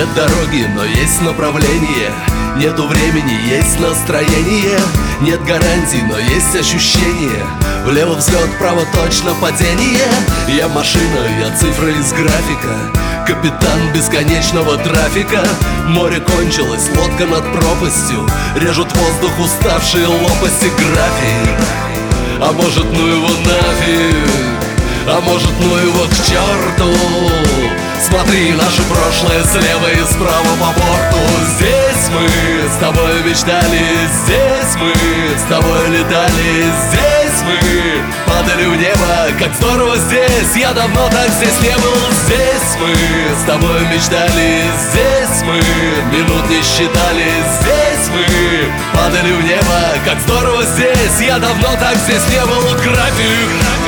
Нет дороги, но есть направление. Нету времени, есть настроение. Нет гарантий, но есть ощущение. Влево взлет, вправо точно падение. Я машина, я цифра из графика. Капитан бесконечного трафика. Море кончилось, лодка над пропастью. Режут воздух уставшие лопасти. График. А может, ну его нафиг. А может, ну его к черту. Смотри, наше прошлое слева и справа по борту. Здесь мы с тобой мечтали, здесь мы с тобой летали, здесь мы падали в небо, как здорово здесь. Я давно так здесь не был. Здесь мы с тобой мечтали, здесь мы минут не считали, здесь мы падали в небо, как здорово здесь. Я давно так здесь не был. График.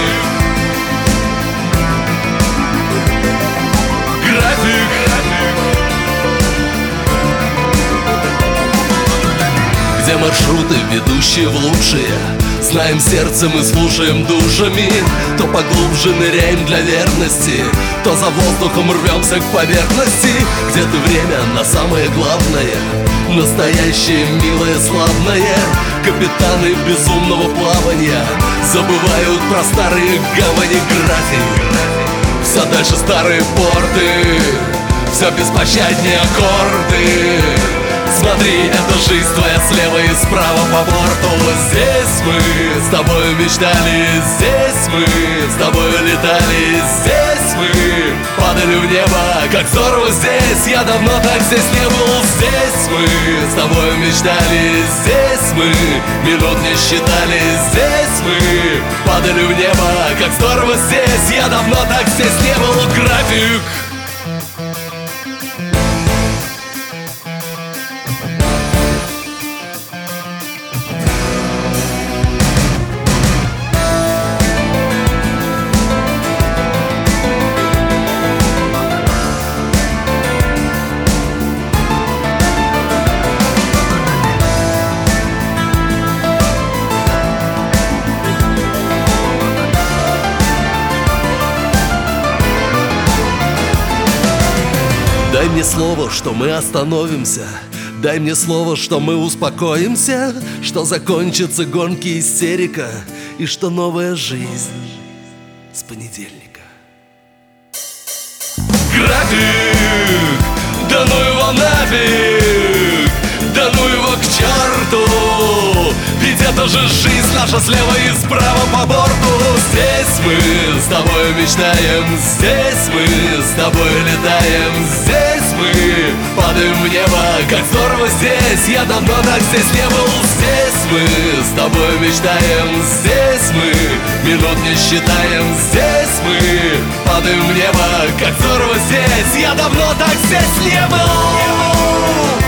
Где маршруты, ведущие в лучшие? Знаем сердцем и слушаем душами. То поглубже ныряем для верности, то за воздухом рвемся к поверхности. Где-то время на самое главное, настоящее, милое, славное. Капитаны безумного плавания забывают про старые гавани. График. Все дальше старые порты, все беспощаднее аккорды. Смотри, это жизнь твоя слева и справа по борту. Здесь мы с тобой мечтали, здесь мы с тобой летали, здесь мы падали в небо, как здорово здесь. Я давно так здесь не был. Здесь мы с тобой мечтали, здесь мы минут не считали, здесь мы падали в небо, как здорово здесь. Я давно так здесь не был. График. Дай мне слово, что мы остановимся. Дай мне слово, что мы успокоимся, что закончится гонки истерика, и что новая жизнь с понедельника. График! Да ну его нафиг! Да ну его к черту! Ведь это же жизнь наша слева и справа по борту. Здесь мы с тобой мечтаем, здесь мы с тобой летаем, здесь мы падаем в небо, как здорово здесь. Я давно так здесь не был. Здесь мы с тобой мечтаем, здесь мы минут не считаем, здесь мы падаем в небо, как здорово здесь. Я давно так здесь не был.